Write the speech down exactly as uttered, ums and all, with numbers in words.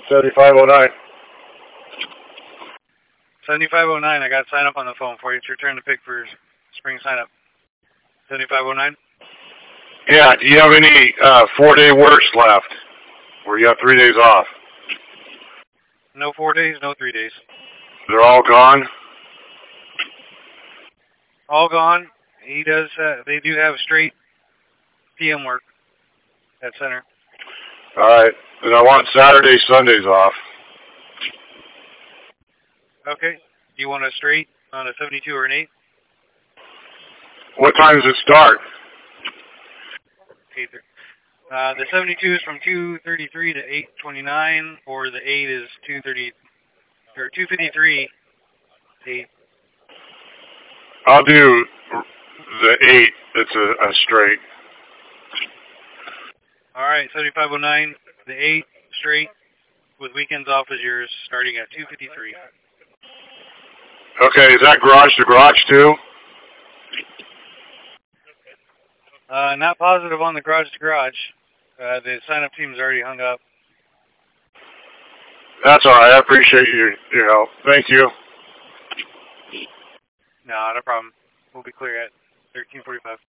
seventy-five oh nine. seventy-five oh nine, I got sign up on the phone for you. It's your turn to pick for spring sign up. seventy-five oh nine? Yeah, do you have any uh, four-day works left where you have three days off? No four days, no three days. They're all gone? All gone. He does, uh, they do have straight P M work at center. All right. And I want Saturday, Sundays off. Okay. Do you want a straight on a seventy-two or an eight? What time does it start? eight thirty. Uh, the seventy-two is from two thirty-three to eight twenty-nine, or the eight is two thirty or two fifty-three to eight. I'll do the eight. It's a, a straight. All right, seventy-five oh nine, the eight straight with weekends off is yours, starting at two fifty-three. Okay, is that garage to garage too? Uh, not positive on the garage to garage. Uh, the sign-up team's already hung up. That's all right. I appreciate your, your help. Thank you. No, no problem. We'll be clear at thirteen forty-five.